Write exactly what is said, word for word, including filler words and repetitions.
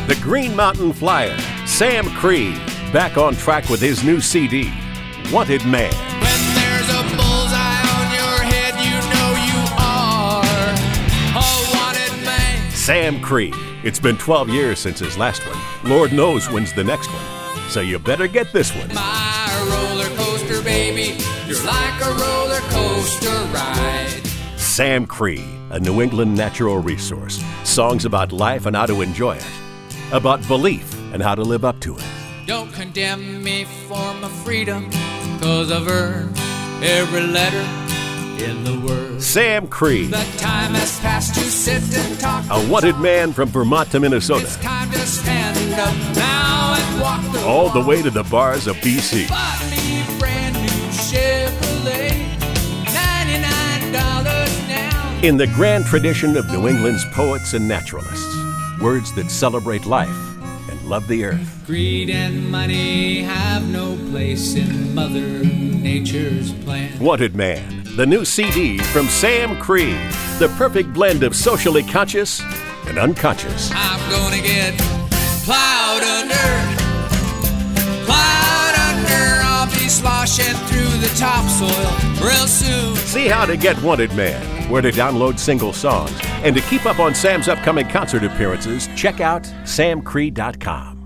The Green Mountain Flyer, Sam Cree, back on track with his new C D, Wanted Man. When there's a bullseye on your head, you know you are a wanted man. Sam Cree. It's been twelve years since his last one. Lord knows when's the next one. So you better get this one. My roller coaster, baby, you're like a roller coaster ride. Sam Cree, a New England natural resource. Songs about life and how to enjoy it. About belief and how to live up to it. Don't condemn me for my freedom, 'cause I've earned every letter in the word. Sam Cree. The time has passed to sit and talk. A wanted man from Vermont to Minnesota. It's time to stand up now and walk the All the walk. way to the bars of B C. Bought me a brand new Chevrolet, ninety-nine dollars now. In the grand tradition of New England's poets and naturalists. Words that celebrate life and love the earth. Greed and money have no place in Mother Nature's plan. Wanted Man, the new C D from Sam Cree. The perfect blend of socially conscious and unconscious. I'm gonna get plowed under, plowed under. I'll be sloshing through the topsoil real soon. See how to get Wanted Man, where to download single songs, and to keep up on Sam's upcoming concert appearances, check out sam cree dot com.